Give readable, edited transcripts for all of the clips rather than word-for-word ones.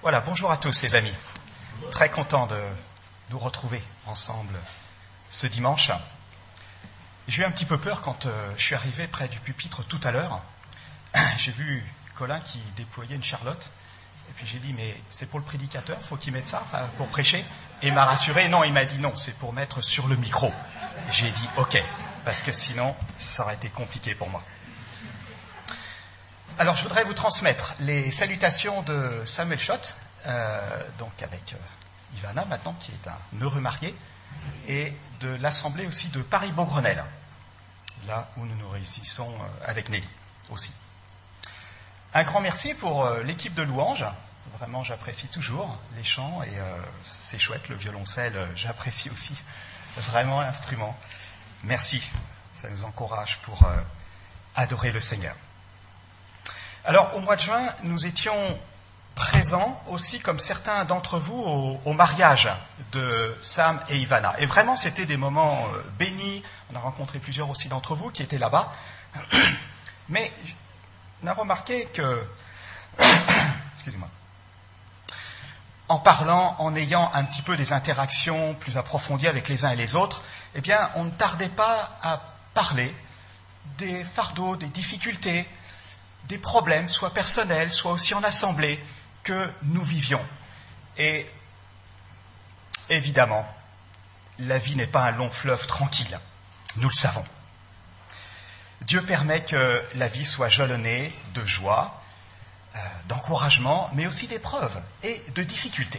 Voilà, bonjour à tous les amis. Très content de nous retrouver ensemble ce dimanche. J'ai eu un petit peu peur quand je suis arrivé près du pupitre tout à l'heure. J'ai vu Colin qui déployait une charlotte. Et puis j'ai dit, mais c'est pour le prédicateur, faut qu'il mette ça pour prêcher. Et il m'a rassuré, non, il m'a dit non, c'est pour mettre sur le micro. J'ai dit ok, parce que sinon, ça aurait été compliqué pour moi. Alors, je voudrais vous transmettre les salutations de Samuel Schott, donc avec Ivana maintenant, qui est un heureux marié, et de l'assemblée aussi de Paris-Beaugrenelle, là où nous nous réussissons avec Nelly aussi. Un grand merci pour l'équipe de louanges. Vraiment, j'apprécie toujours les chants et c'est chouette, le violoncelle, j'apprécie aussi vraiment l'instrument. Merci, ça nous encourage pour adorer le Seigneur. Alors, au mois de juin, nous étions présents aussi, comme certains d'entre vous, au mariage de Sam et Ivana. Et vraiment, c'était des moments bénis. On a rencontré plusieurs aussi d'entre vous qui étaient là-bas. Mais on a remarqué que, excusez-moi, en parlant, en ayant un petit peu des interactions plus approfondies avec les uns et les autres, eh bien, on ne tardait pas à parler des fardeaux, des difficultés, des problèmes, soit personnels, soit aussi en assemblée, que nous vivions. Et évidemment, la vie n'est pas un long fleuve tranquille, nous le savons. Dieu permet que la vie soit jalonnée de joie, d'encouragement, mais aussi d'épreuves et de difficultés.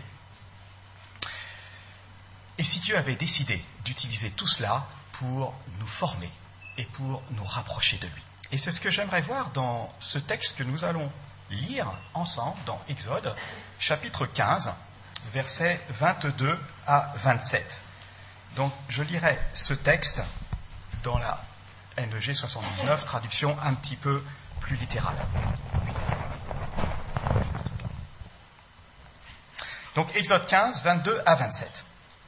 Et si Dieu avait décidé d'utiliser tout cela pour nous former et pour nous rapprocher de lui? Et c'est ce que j'aimerais voir dans ce texte que nous allons lire ensemble dans Exode, chapitre 15, versets 22 à 27. Donc je lirai ce texte dans la NEG 79, traduction un petit peu plus littérale. Donc Exode 15, 22 à 27.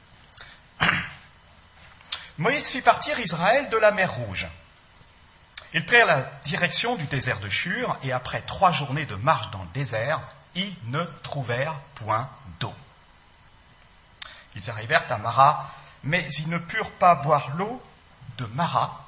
Moïse fit partir Israël de la mer Rouge. Ils prirent la direction du désert de Shur, et après 3 journées de marche dans le désert, ils ne trouvèrent point d'eau. Ils arrivèrent à Mara, mais ils ne purent pas boire l'eau de Mara,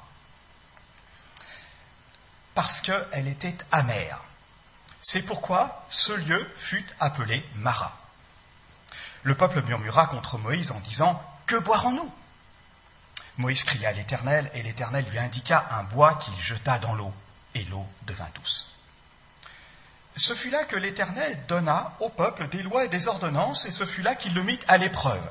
parce qu'elle était amère. C'est pourquoi ce lieu fut appelé Mara. Le peuple murmura contre Moïse en disant « Que boirons-nous » Moïse cria à l'Éternel, et l'Éternel lui indiqua un bois qu'il jeta dans l'eau, et l'eau devint douce. Ce fut là que l'Éternel donna au peuple des lois et des ordonnances, et ce fut là qu'il le mit à l'épreuve.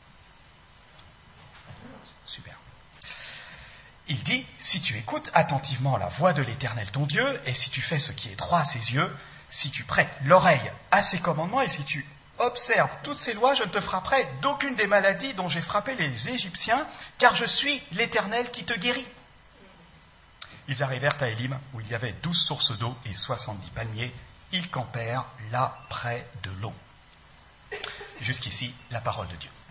Super. Il dit, si tu écoutes attentivement la voix de l'Éternel ton Dieu, et si tu fais ce qui est droit à ses yeux, si tu prêtes l'oreille à ses commandements, et si tu observe toutes ces lois, je ne te frapperai d'aucune des maladies dont j'ai frappé les Égyptiens, car je suis l'Éternel qui te guérit. Ils arrivèrent à Élim, où il y avait 12 sources d'eau et 70 palmiers. Ils campèrent là près de l'eau. Jusqu'ici, la parole de Dieu.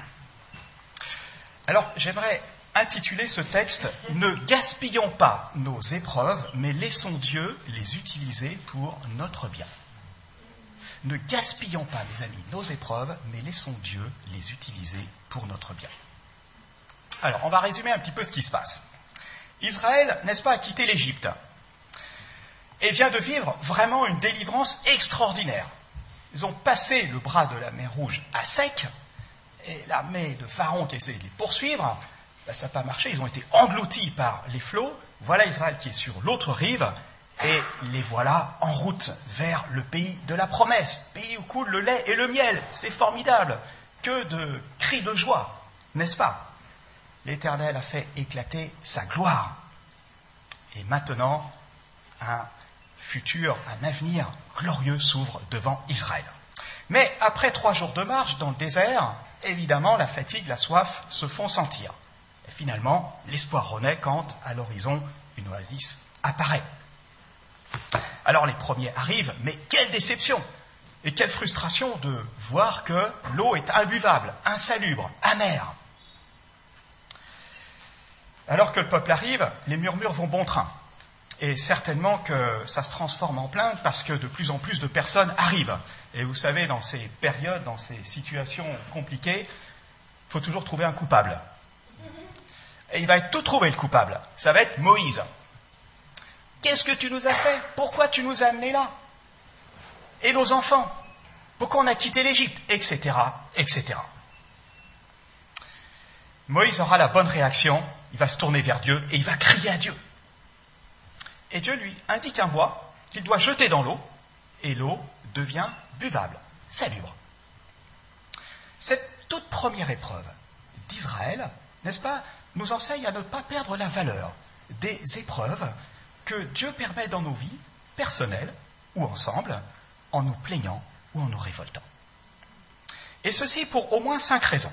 Alors, j'aimerais intituler ce texte « Ne gaspillons pas nos épreuves, mais laissons Dieu les utiliser pour notre bien ». Ne gaspillons pas, mes amis, nos épreuves, mais laissons Dieu les utiliser pour notre bien. Alors, on va résumer un petit peu ce qui se passe. Israël, n'est-ce pas, a quitté l'Égypte et vient de vivre vraiment une délivrance extraordinaire. Ils ont passé le bras de la mer Rouge à sec, et l'armée de Pharaon qui essayait de les poursuivre, ça n'a pas marché, ils ont été engloutis par les flots. Voilà Israël qui est sur l'autre rive, et les voilà en route vers le pays de la promesse, pays où coule le lait et le miel. C'est formidable. Que de cris de joie, n'est-ce pas? L'Éternel a fait éclater sa gloire. Et maintenant, un avenir glorieux s'ouvre devant Israël. Mais après 3 jours de marche dans le désert, évidemment, la fatigue, la soif se font sentir. Et finalement, l'espoir renaît quand, à l'horizon, une oasis apparaît. Alors les premiers arrivent, mais quelle déception et quelle frustration de voir que l'eau est imbuvable, insalubre, amère. Alors que le peuple arrive, les murmures vont bon train. Et certainement que ça se transforme en plainte parce que de plus en plus de personnes arrivent. Et vous savez, dans ces périodes, dans ces situations compliquées, il faut toujours trouver un coupable. Et il va être tout trouvé, le coupable. Ça va être Moïse. Qu'est-ce que tu nous as fait? Pourquoi tu nous as amenés là? Et nos enfants? Pourquoi on a quitté l'Égypte? Etc., etc. Moïse aura la bonne réaction, il va se tourner vers Dieu et il va crier à Dieu. Et Dieu lui indique un bois qu'il doit jeter dans l'eau, et l'eau devient buvable, salubre. Cette toute première épreuve d'Israël, n'est-ce pas, nous enseigne à ne pas perdre la valeur des épreuves que Dieu permet dans nos vies, personnelles ou ensemble, en nous plaignant ou en nous révoltant. Et ceci pour au moins 5 raisons.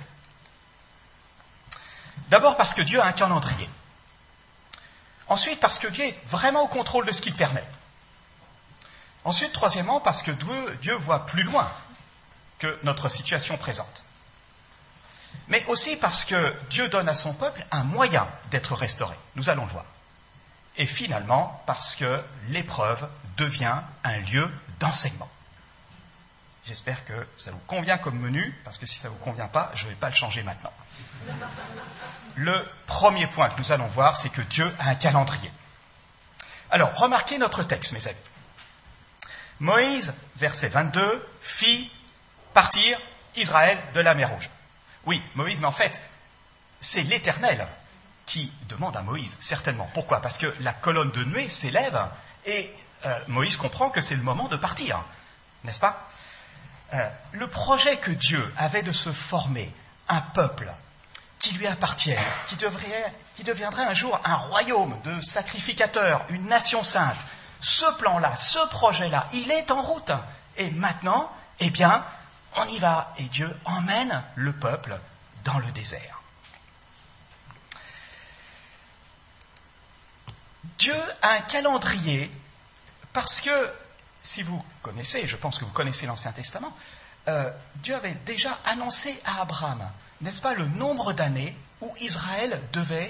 D'abord parce que Dieu a un calendrier. Ensuite, parce que Dieu est vraiment au contrôle de ce qu'il permet. Ensuite, troisièmement, parce que Dieu voit plus loin que notre situation présente. Mais aussi parce que Dieu donne à son peuple un moyen d'être restauré. Nous allons le voir. Et finalement, parce que l'épreuve devient un lieu d'enseignement. J'espère que ça vous convient comme menu, parce que si ça ne vous convient pas, je ne vais pas le changer maintenant. Le premier point que nous allons voir, c'est que Dieu a un calendrier. Alors, remarquez notre texte, mes amis. Moïse, verset 22, fit partir Israël de la mer Rouge. Oui, Moïse, mais en fait, c'est l'Éternel qui demande à Moïse, certainement. Pourquoi? Parce que la colonne de nuée s'élève et Moïse comprend que c'est le moment de partir, n'est-ce pas? Le projet que Dieu avait de se former un peuple qui lui appartienne, qui deviendrait un jour un royaume de sacrificateurs, une nation sainte, ce plan-là, ce projet-là, il est en route. Et maintenant, eh bien, on y va. Et Dieu emmène le peuple dans le désert. Dieu a un calendrier parce que, si vous connaissez, je pense que vous connaissez l'Ancien Testament, Dieu avait déjà annoncé à Abraham, n'est-ce pas, le nombre d'années où Israël devait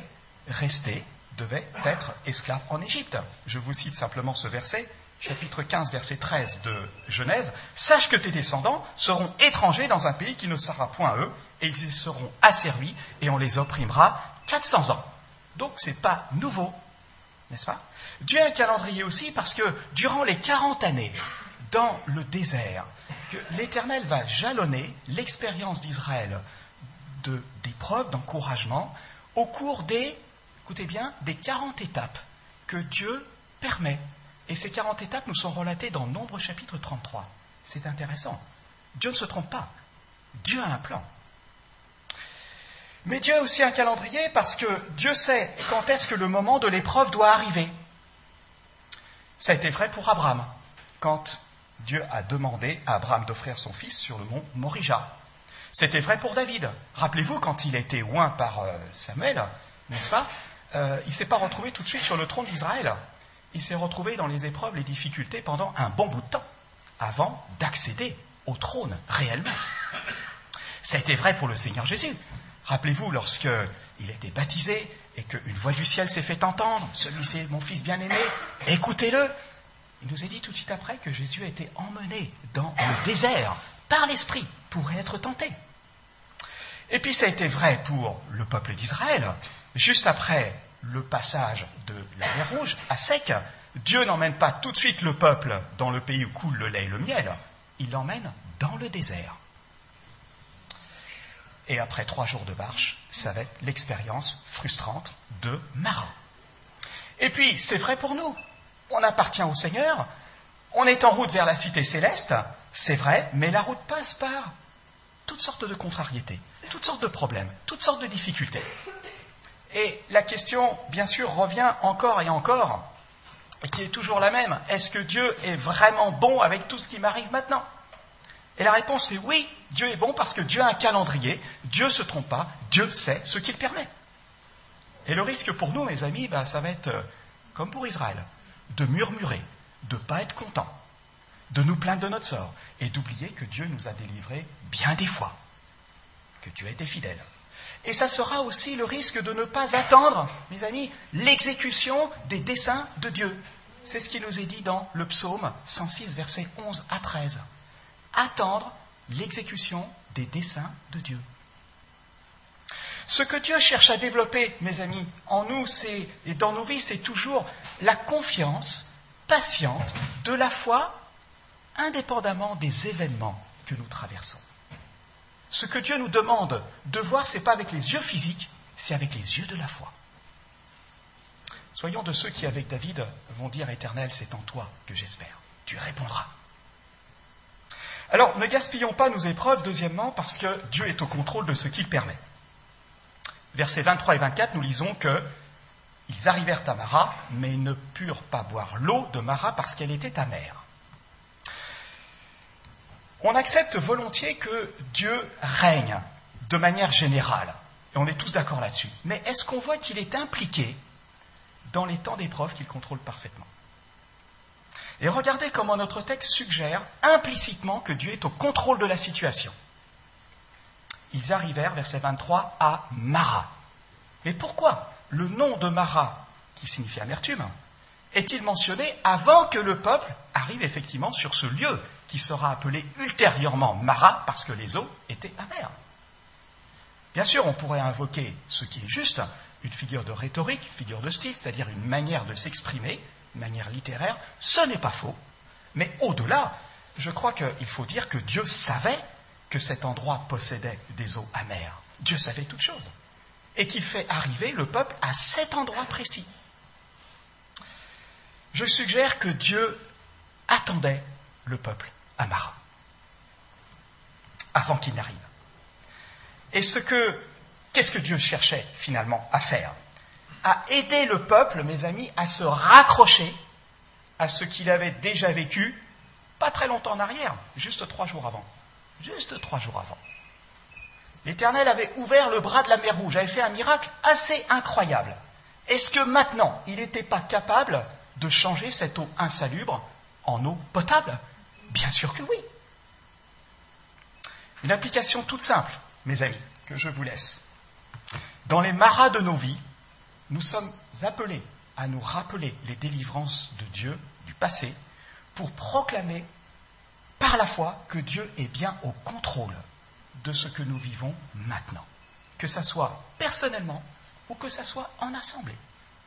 être esclave en Égypte. Je vous cite simplement ce verset, chapitre 15, verset 13 de Genèse. « Sache que tes descendants seront étrangers dans un pays qui ne sera point à eux, et ils y seront asservis, et on les opprimera 400 ans. » Donc, ce n'est pas nouveau, n'est-ce pas? Dieu a un calendrier aussi parce que durant les 40 années dans le désert, que l'Éternel va jalonner l'expérience d'Israël d'épreuves, d'encouragement, au cours écoutez bien, des 40 étapes que Dieu permet. Et ces 40 étapes nous sont relatées dans Nombre chapitre 33. C'est intéressant. Dieu ne se trompe pas. Dieu a un plan. Mais Dieu a aussi un calendrier parce que Dieu sait quand est-ce que le moment de l'épreuve doit arriver. Ça a été vrai pour Abraham, quand Dieu a demandé à Abraham d'offrir son fils sur le mont Morija. C'était vrai pour David. Rappelez-vous, quand il a été oint par Samuel, n'est-ce pas, il ne s'est pas retrouvé tout de suite sur le trône d'Israël. Il s'est retrouvé dans les épreuves, les difficultés pendant un bon bout de temps, avant d'accéder au trône réellement. Ça a été vrai pour le Seigneur Jésus. Rappelez-vous, lorsqu'il a été baptisé et qu'une voix du ciel s'est fait entendre, « Celui-ci est mon fils bien-aimé, écoutez-le ». Il nous est dit tout de suite après que Jésus a été emmené dans le désert par l'Esprit pour être tenté. Et puis ça a été vrai pour le peuple d'Israël. Juste après le passage de la mer Rouge à sec, Dieu n'emmène pas tout de suite le peuple dans le pays où coule le lait et le miel, il l'emmène dans le désert. Et après 3 jours de marche, ça va être l'expérience frustrante de Mara. Et puis, c'est vrai pour nous. On appartient au Seigneur, on est en route vers la cité céleste, c'est vrai, mais la route passe par toutes sortes de contrariétés, toutes sortes de problèmes, toutes sortes de difficultés. Et la question, bien sûr, revient encore et encore, et qui est toujours la même. Est-ce que Dieu est vraiment bon avec tout ce qui m'arrive maintenant? Et la réponse est oui, Dieu est bon parce que Dieu a un calendrier, Dieu ne se trompe pas, Dieu sait ce qu'il permet. Et le risque pour nous, mes amis, ça va être, comme pour Israël, de murmurer, de ne pas être content, de nous plaindre de notre sort, et d'oublier que Dieu nous a délivrés bien des fois, que Dieu a été fidèle. Et ça sera aussi le risque de ne pas attendre, mes amis, l'exécution des desseins de Dieu. C'est ce qui nous est dit dans le psaume 106, versets 11 à 13. Attendre l'exécution des desseins de Dieu. Ce que Dieu cherche à développer, mes amis, en nous et dans nos vies, c'est toujours la confiance patiente de la foi, indépendamment des événements que nous traversons. Ce que Dieu nous demande de voir, ce n'est pas avec les yeux physiques, c'est avec les yeux de la foi. Soyons de ceux qui, avec David, vont dire « Éternel, c'est en toi que j'espère. Tu répondras. » Alors, ne gaspillons pas nos épreuves, deuxièmement, parce que Dieu est au contrôle de ce qu'il permet. Versets 23 et 24, nous lisons que ils arrivèrent à Mara, mais ils ne purent pas boire l'eau de Mara parce qu'elle était amère. On accepte volontiers que Dieu règne de manière générale, et on est tous d'accord là-dessus. Mais est-ce qu'on voit qu'il est impliqué dans les temps d'épreuve qu'il contrôle parfaitement? Et regardez comment notre texte suggère implicitement que Dieu est au contrôle de la situation. Ils arrivèrent, verset 23, à Mara. Mais pourquoi le nom de Mara, qui signifie amertume, est-il mentionné avant que le peuple arrive effectivement sur ce lieu qui sera appelé ultérieurement Mara parce que les eaux étaient amères? Bien sûr, on pourrait invoquer ce qui est juste, une figure de rhétorique, une figure de style, c'est-à-dire une manière de s'exprimer, une manière littéraire. Ce n'est pas faux. Mais au-delà, je crois qu'il faut dire que Dieu savait que cet endroit possédait des eaux amères. Dieu savait toutes choses. Et qu'il fait arriver le peuple à cet endroit précis. Je suggère que Dieu attendait le peuple à Mara, avant qu'il n'arrive. Et qu'est-ce que Dieu cherchait finalement à faire? À aider le peuple, mes amis, à se raccrocher à ce qu'il avait déjà vécu, pas très longtemps en arrière, juste 3 jours avant. Juste 3 jours avant. L'Éternel avait ouvert le bras de la mer Rouge, avait fait un miracle assez incroyable. Est-ce que maintenant, il n'était pas capable de changer cette eau insalubre en eau potable? Bien sûr que oui. Une application toute simple, mes amis, que je vous laisse. Dans les maras de nos vies, nous sommes appelés à nous rappeler les délivrances de Dieu du passé pour proclamer par la foi que Dieu est bien au contrôle de ce que nous vivons maintenant, que ça soit personnellement ou que ça soit en assemblée.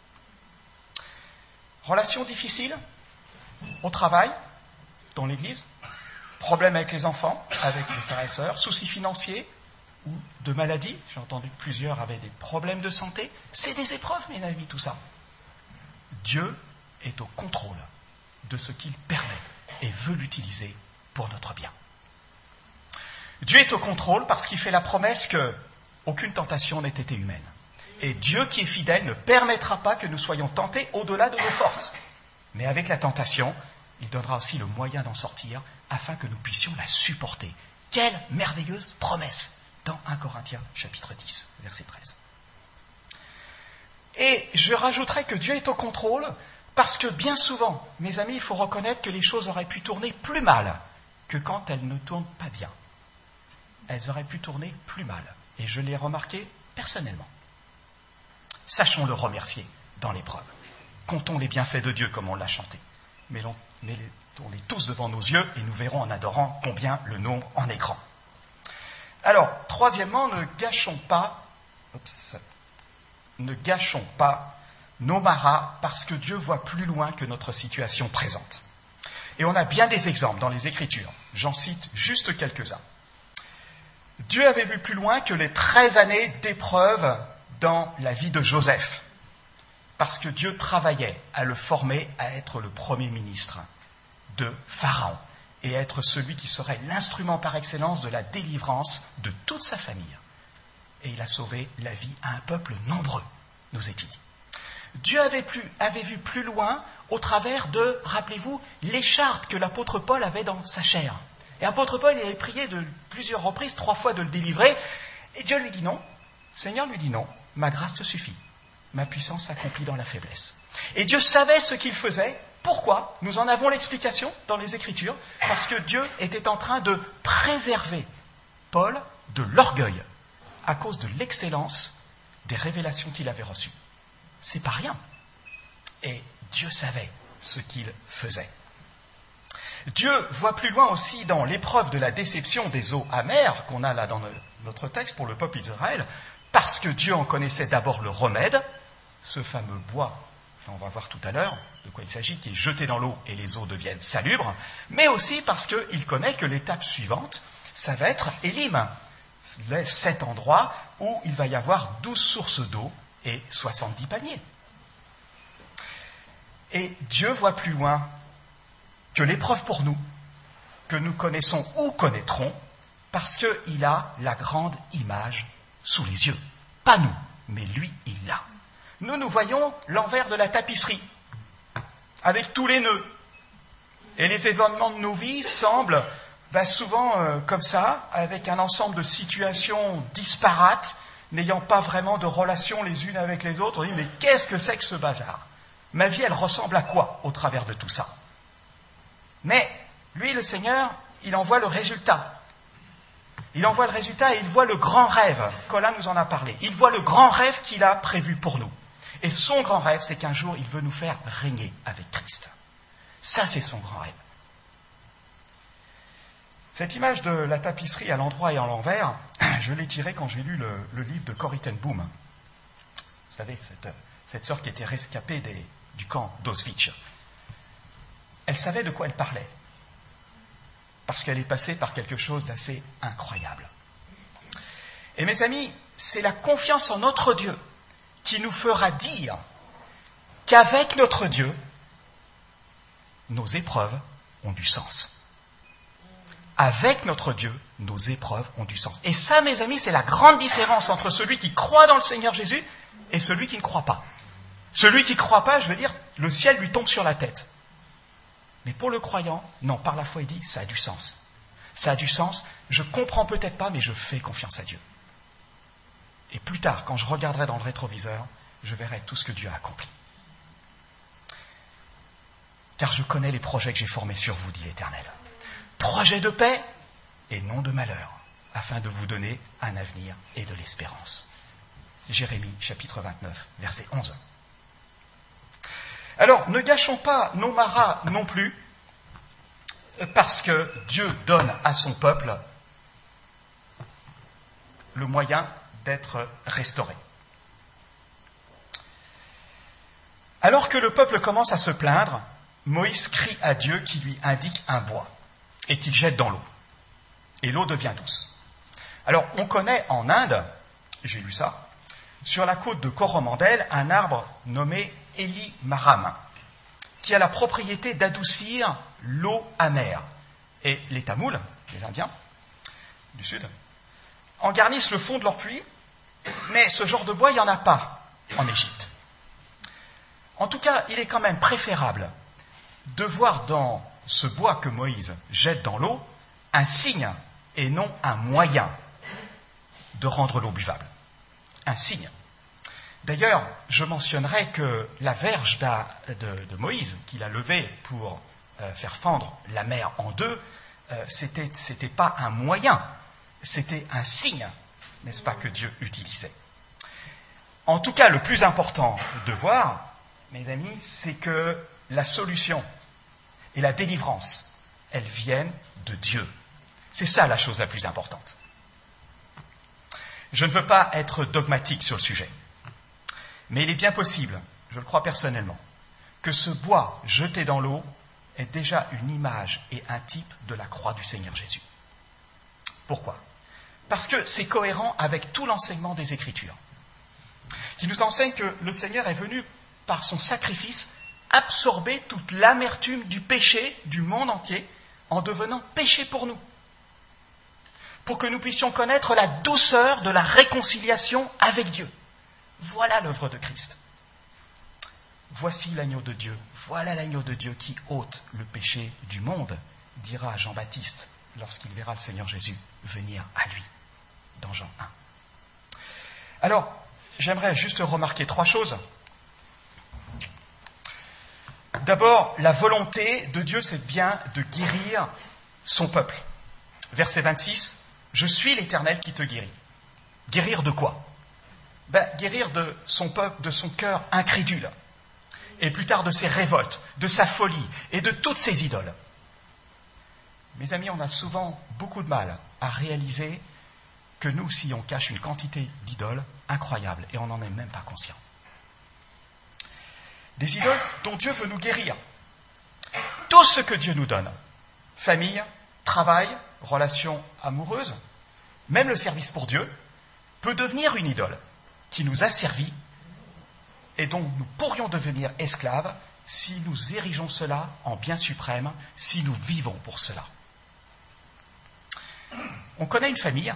Relations difficiles au travail, dans l'église, problèmes avec les enfants, avec les frères et sœurs, soucis financiers ou de maladies. J'ai entendu que plusieurs avaient des problèmes de santé. C'est des épreuves, mes amis, tout ça. Dieu est au contrôle de ce qu'il permet et veut l'utiliser pour notre bien. Dieu est au contrôle parce qu'il fait la promesse qu'aucune tentation n'ait été humaine. Et Dieu qui est fidèle ne permettra pas que nous soyons tentés au-delà de nos forces. Mais avec la tentation, il donnera aussi le moyen d'en sortir afin que nous puissions la supporter. Quelle merveilleuse promesse dans 1 Corinthiens chapitre 10, verset 13. Et je rajouterai que Dieu est au contrôle parce que bien souvent, mes amis, il faut reconnaître que les choses auraient pu tourner plus mal que quand elles ne tournent pas bien. Elles auraient pu tourner plus mal. Et je l'ai remarqué personnellement. Sachons le remercier dans l'épreuve. Comptons les bienfaits de Dieu comme on l'a chanté. Mettons-les tous devant nos yeux et nous verrons en adorant combien le nombre en est grand. Alors, troisièmement, ne gâchons pas nos maras parce que Dieu voit plus loin que notre situation présente. Et on a bien des exemples dans les Écritures. J'en cite juste quelques-uns. Dieu avait vu plus loin que les 13 années d'épreuve dans la vie de Joseph, parce que Dieu travaillait à le former à être le premier ministre de Pharaon et à être celui qui serait l'instrument par excellence de la délivrance de toute sa famille. Et il a sauvé la vie à un peuple nombreux, nous est-il dit. Dieu avait vu plus loin au travers de, rappelez-vous, l'écharpe que l'apôtre Paul avait dans sa chair. Et l'apôtre Paul, il avait prié de plusieurs reprises, 3 fois de le délivrer, et Dieu lui dit non. Le Seigneur lui dit non, ma grâce te suffit. Ma puissance s'accomplit dans la faiblesse. Et Dieu savait ce qu'il faisait. Pourquoi? Nous en avons l'explication dans les Écritures. Parce que Dieu était en train de préserver Paul de l'orgueil, à cause de l'excellence des révélations qu'il avait reçues. C'est pas rien. Et Dieu savait ce qu'il faisait. Dieu voit plus loin aussi dans l'épreuve de la déception des eaux amères qu'on a là dans notre texte pour le peuple d'Israël, parce que Dieu en connaissait d'abord le remède, ce fameux bois, on va voir tout à l'heure de quoi il s'agit, qui est jeté dans l'eau et les eaux deviennent salubres, mais aussi parce qu'il connaît que l'étape suivante, ça va être Élim, cet endroit où il va y avoir 12 sources d'eau et 70 palmiers. Et Dieu voit plus loin que l'épreuve pour nous, que nous connaissons ou connaîtrons, parce qu'il a la grande image sous les yeux. Pas nous, mais lui, il l'a. Nous voyons l'envers de la tapisserie, avec tous les nœuds. Et les événements de nos vies semblent souvent comme ça, avec un ensemble de situations disparates, n'ayant pas vraiment de relation les unes avec les autres. On dit, mais qu'est-ce que c'est que ce bazar ? Ma vie, elle ressemble à quoi au travers de tout ça ? Mais lui, le Seigneur, il en voit le résultat. Il en voit le résultat et il voit le grand rêve. Colin nous en a parlé. Il voit le grand rêve qu'il a prévu pour nous. Et son grand rêve, c'est qu'un jour, il veut nous faire régner avec Christ. Ça, c'est son grand rêve. Cette image de la tapisserie à l'endroit et à l'envers, je l'ai tirée quand j'ai lu le livre de Corrie ten Boom. Vous savez, cette sœur qui était rescapée du camp d'Auschwitz. Elle savait de quoi elle parlait, parce qu'elle est passée par quelque chose d'assez incroyable. Et mes amis, c'est la confiance en notre Dieu qui nous fera dire qu'avec notre Dieu, nos épreuves ont du sens. Avec notre Dieu, nos épreuves ont du sens. Et ça, mes amis, c'est la grande différence entre celui qui croit dans le Seigneur Jésus et celui qui ne croit pas. Celui qui ne croit pas, je veux dire, le ciel lui tombe sur la tête. Mais pour le croyant, non, par la foi, il dit, ça a du sens. Ça a du sens, je ne comprends peut-être pas, mais je fais confiance à Dieu. Et plus tard, quand je regarderai dans le rétroviseur, je verrai tout ce que Dieu a accompli. Car je connais les projets que j'ai formés sur vous, dit l'Éternel. Projets de paix et non de malheur, afin de vous donner un avenir et de l'espérance. Jérémie, chapitre 29, verset 11. Alors, ne gâchons pas nos maras non plus, parce que Dieu donne à son peuple le moyen d'être restauré. Alors que le peuple commence à se plaindre, Moïse crie à Dieu qui lui indique un bois et qu'il jette dans l'eau. Et l'eau devient douce. Alors, on connaît en Inde, j'ai lu ça, sur la côte de Coromandel, un arbre nommé Elimaram, qui a la propriété d'adoucir l'eau amère. Et les Tamouls, les Indiens du Sud, en garnissent le fond de leur puits, mais ce genre de bois, il n'y en a pas en Égypte. En tout cas, il est quand même préférable de voir dans ce bois que Moïse jette dans l'eau un signe et non un moyen de rendre l'eau buvable. Un signe. D'ailleurs, je mentionnerai que la verge de Moïse, qu'il a levée pour faire fendre la mer en deux, c'était pas un moyen, c'était un signe, n'est-ce pas, que Dieu utilisait. En tout cas, le plus important de voir, mes amis, c'est que la solution et la délivrance, elles viennent de Dieu. C'est ça la chose la plus importante. Je ne veux pas être dogmatique sur le sujet, mais il est bien possible, je le crois personnellement, que ce bois jeté dans l'eau est déjà une image et un type de la croix du Seigneur Jésus. Pourquoi ? Parce que c'est cohérent avec tout l'enseignement des Écritures, qui nous enseigne que le Seigneur est venu, par son sacrifice, absorber toute l'amertume du péché du monde entier en devenant péché pour nous, pour que nous puissions connaître la douceur de la réconciliation avec Dieu. Voilà l'œuvre de Christ. Voici l'agneau de Dieu, voilà l'agneau de Dieu qui ôte le péché du monde, dira Jean-Baptiste lorsqu'il verra le Seigneur Jésus venir à lui, dans Jean 1. Alors, j'aimerais juste remarquer 3 choses. D'abord, la volonté de Dieu, c'est bien de guérir son peuple. Verset 26, « Je suis l'Éternel qui te guérit. » Guérir de quoi? Guérir de son peuple, de son cœur incrédule. Et plus tard de ses révoltes, de sa folie et de toutes ses idoles. Mes amis, on a souvent beaucoup de mal à réaliser que nous aussi, on cache une quantité d'idoles incroyable et on n'en est même pas conscient. Des idoles dont Dieu veut nous guérir. Tout ce que Dieu nous donne, famille, travail, relations amoureuses, même le service pour Dieu, peut devenir une idole qui nous a servi et dont nous pourrions devenir esclaves si nous érigeons cela en bien suprême, si nous vivons pour cela. On connaît une famille,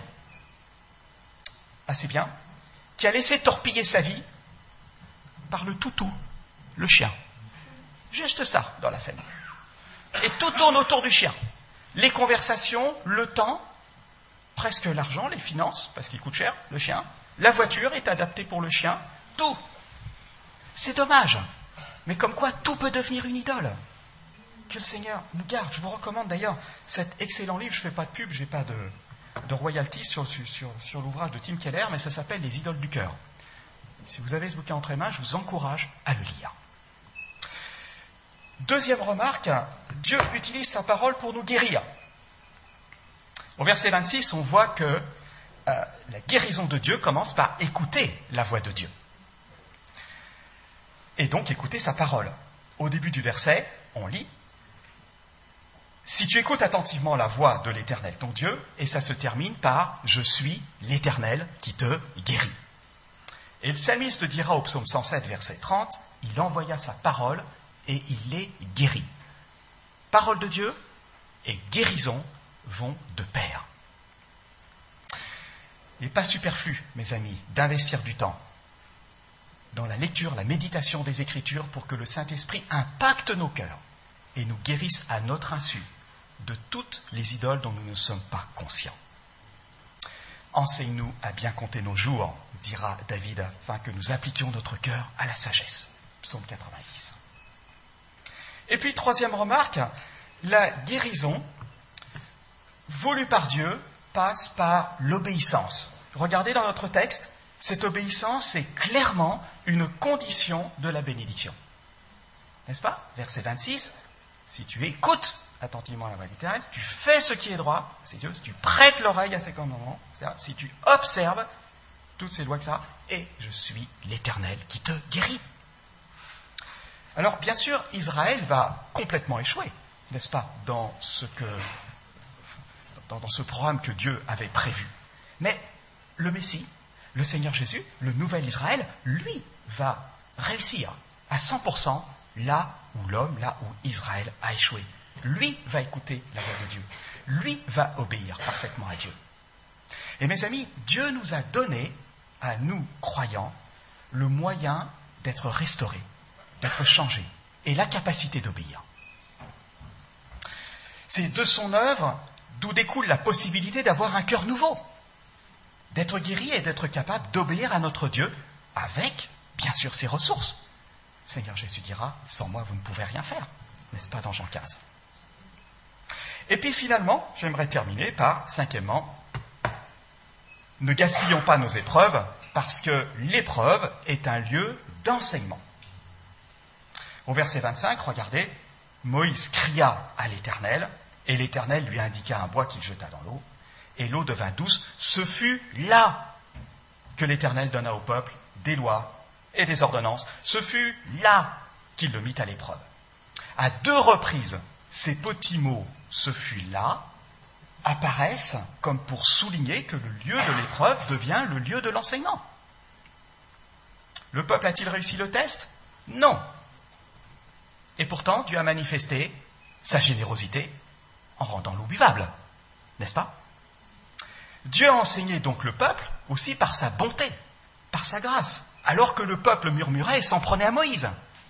assez bien, qui a laissé torpiller sa vie par le toutou, le chien. Juste ça dans la famille. Et tout tourne autour du chien. Les conversations, le temps, presque l'argent, les finances, parce qu'il coûte cher, le chien. La voiture est adaptée pour le chien. Tout. C'est dommage. Mais comme quoi, tout peut devenir une idole. Que le Seigneur nous garde. Je vous recommande d'ailleurs cet excellent livre. Je ne fais pas de pub, je n'ai pas de royalties sur l'ouvrage de Tim Keller, mais ça s'appelle Les idoles du cœur. Si vous avez ce bouquin entre les mains, je vous encourage à le lire. Deuxième remarque, Dieu utilise sa parole pour nous guérir. Au verset 26, on voit que la guérison de Dieu commence par écouter la voix de Dieu. Et donc écouter sa parole. Au début du verset, on lit « Si tu écoutes attentivement la voix de l'Éternel ton Dieu », et ça se termine par « Je suis l'Éternel qui te guérit ». Et le psalmiste dira au psaume 107, verset 30, « Il envoya sa parole et il les guérit ». Parole de Dieu et guérison vont de pair. Il n'est pas superflu, mes amis, d'investir du temps dans la lecture, la méditation des Écritures pour que le Saint-Esprit impacte nos cœurs et nous guérisse à notre insu de toutes les idoles dont nous ne sommes pas conscients. Enseigne-nous à bien compter nos jours, dira David, afin que nous appliquions notre cœur à la sagesse. Psaume 90. Et puis, troisième remarque, la guérison voulue par Dieu passe par l'obéissance. Regardez dans notre texte, cette obéissance est clairement une condition de la bénédiction. N'est-ce pas? Verset 26, si tu écoutes attentivement la voix de l'Éternel, tu fais ce qui est droit, c'est Dieu, si tu prêtes l'oreille à ses commandements, si tu observes toutes ces lois que ça, et je suis l'Éternel qui te guérit. Alors, bien sûr, Israël va complètement échouer, n'est-ce pas, dans ce programme que Dieu avait prévu. Mais le Messie, le Seigneur Jésus, le nouvel Israël, lui, va réussir à 100% là où Israël a échoué. Lui va écouter la voix de Dieu. Lui va obéir parfaitement à Dieu. Et mes amis, Dieu nous a donné, à nous, croyants, le moyen d'être restaurés, d'être changés, et la capacité d'obéir. C'est de son œuvre d'où découle la possibilité d'avoir un cœur nouveau, d'être guéri et d'être capable d'obéir à notre Dieu avec, bien sûr, ses ressources. Seigneur Jésus dira, sans moi vous ne pouvez rien faire, n'est-ce pas dans Jean 15? Et puis finalement, j'aimerais terminer par, cinquièmement, ne gaspillons pas nos épreuves, parce que l'épreuve est un lieu d'enseignement. Au verset 25, regardez, Moïse cria à l'Éternel, et l'Éternel lui indiqua un bois qu'il jeta dans l'eau, et l'eau devint douce. Ce fut là que l'Éternel donna au peuple des lois et des ordonnances. Ce fut là qu'il le mit à l'épreuve. À 2 reprises, ces petits mots « ce fut là » apparaissent comme pour souligner que le lieu de l'épreuve devient le lieu de l'enseignement. Le peuple a-t-il réussi le test? Non. Et pourtant, Dieu a manifesté sa générosité en rendant l'eau buvable, n'est-ce pas? Dieu a enseigné donc le peuple aussi par sa bonté, par sa grâce, alors que le peuple murmurait et s'en prenait à Moïse.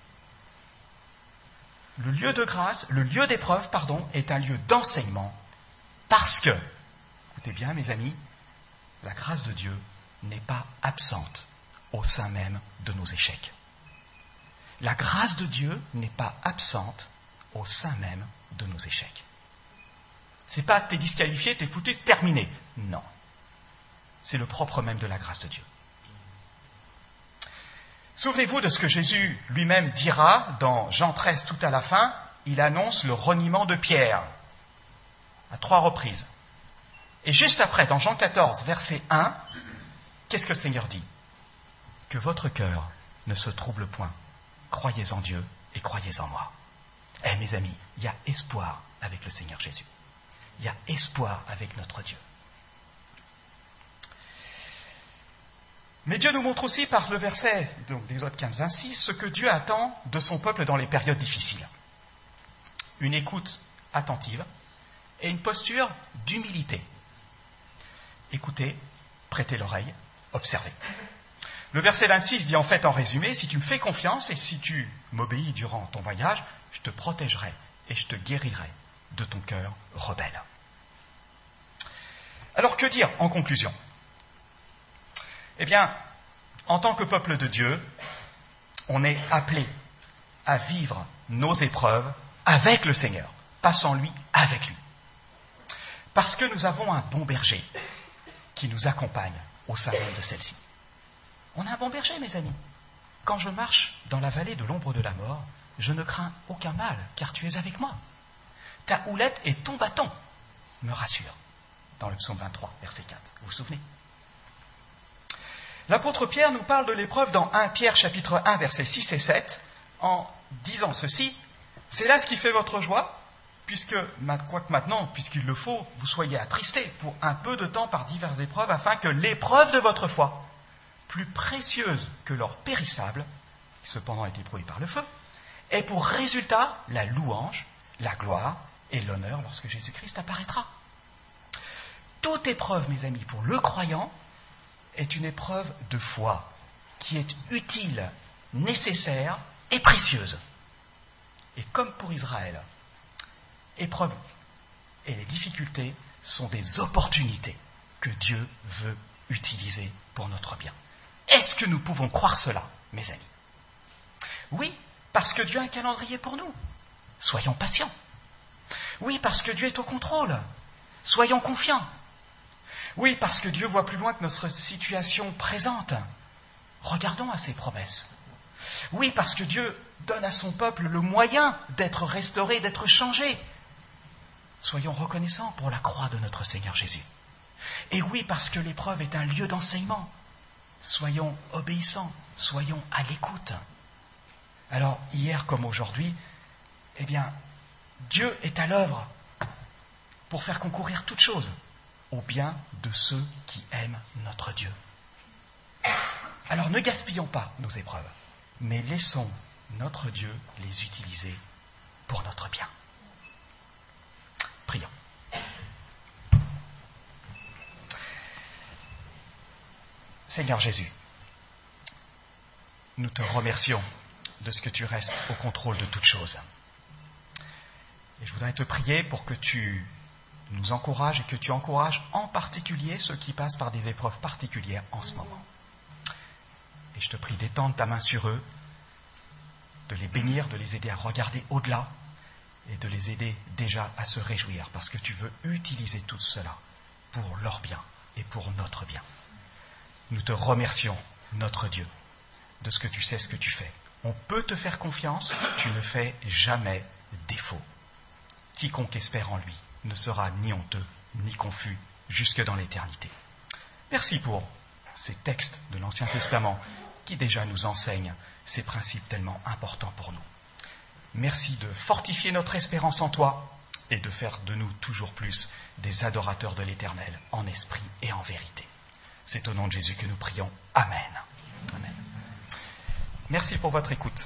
Le lieu de grâce, le lieu d'épreuve, est un lieu d'enseignement, parce que, écoutez bien mes amis, la grâce de Dieu n'est pas absente au sein même de nos échecs. La grâce de Dieu n'est pas absente au sein même de nos échecs. C'est pas t'es disqualifié, t'es foutu, c'est terminé. Non. C'est le propre même de la grâce de Dieu. Souvenez-vous de ce que Jésus lui-même dira dans Jean 13 tout à la fin. Il annonce le reniement de Pierre à 3 reprises. Et juste après, dans Jean 14, verset 1, qu'est-ce que le Seigneur dit ? Que votre cœur ne se trouble point. Croyez en Dieu et croyez en moi. Eh mes amis, il y a espoir avec le Seigneur Jésus. Il y a espoir avec notre Dieu. Mais Dieu nous montre aussi par le verset d'Exode 15, 26 ce que Dieu attend de son peuple dans les périodes difficiles. Une écoute attentive et une posture d'humilité. Écoutez, prêtez l'oreille, observez. Le verset 26 dit en fait en résumé, si tu me fais confiance et si tu m'obéis durant ton voyage, je te protégerai et je te guérirai de ton cœur rebelle. Alors que dire en conclusion ? Eh bien, en tant que peuple de Dieu, on est appelé à vivre nos épreuves avec le Seigneur, pas sans lui, avec lui. Parce que nous avons un bon berger qui nous accompagne au sein même de celle-ci. On a un bon berger, mes amis. Quand je marche dans la vallée de l'ombre de la mort, je ne crains aucun mal, car tu es avec moi. Ta houlette et ton bâton me rassurent. Dans le psaume 23, verset 4. Vous vous souvenez ? L'apôtre Pierre nous parle de l'épreuve dans 1 Pierre chapitre 1, versets 6 et 7, en disant ceci, « C'est là ce qui fait votre joie, quoique maintenant, puisqu'il le faut, vous soyez attristés pour un peu de temps par diverses épreuves, afin que l'épreuve de votre foi, plus précieuse que l'or périssable, qui cependant a été éprouvé par le feu, ait pour résultat la louange, la gloire et l'honneur lorsque Jésus-Christ apparaîtra. » Toute épreuve, mes amis, pour le croyant, est une épreuve de foi qui est utile, nécessaire et précieuse. Et comme pour Israël, épreuves et les difficultés sont des opportunités que Dieu veut utiliser pour notre bien. Est-ce que nous pouvons croire cela, mes amis ? Oui, parce que Dieu a un calendrier pour nous. Soyons patients. Oui, parce que Dieu est au contrôle. Soyons confiants. Oui, parce que Dieu voit plus loin que notre situation présente. Regardons à ses promesses. Oui, parce que Dieu donne à son peuple le moyen d'être restauré, d'être changé. Soyons reconnaissants pour la croix de notre Seigneur Jésus. Et oui, parce que l'épreuve est un lieu d'enseignement. Soyons obéissants, soyons à l'écoute. Alors, hier comme aujourd'hui, eh bien, Dieu est à l'œuvre pour faire concourir toutes choses au bien de ceux qui aiment notre Dieu. Alors ne gaspillons pas nos épreuves, mais laissons notre Dieu les utiliser pour notre bien. Prions. Seigneur Jésus, nous te remercions de ce que tu restes au contrôle de toutes choses. Et je voudrais te prier pour que tu nous encourages et que tu encourages en particulier ceux qui passent par des épreuves particulières en ce moment. Et je te prie d'étendre ta main sur eux, de les bénir, de les aider à regarder au-delà et de les aider déjà à se réjouir parce que tu veux utiliser tout cela pour leur bien et pour notre bien. Nous te remercions, notre Dieu, de ce que tu sais, ce que tu fais. On peut te faire confiance, tu ne fais jamais défaut. Quiconque espère en lui ne sera ni honteux, ni confus, jusque dans l'éternité. Merci pour ces textes de l'Ancien Testament qui déjà nous enseignent ces principes tellement importants pour nous. Merci de fortifier notre espérance en toi et de faire de nous toujours plus des adorateurs de l'Éternel en esprit et en vérité. C'est au nom de Jésus que nous prions. Amen. Amen. Merci pour votre écoute.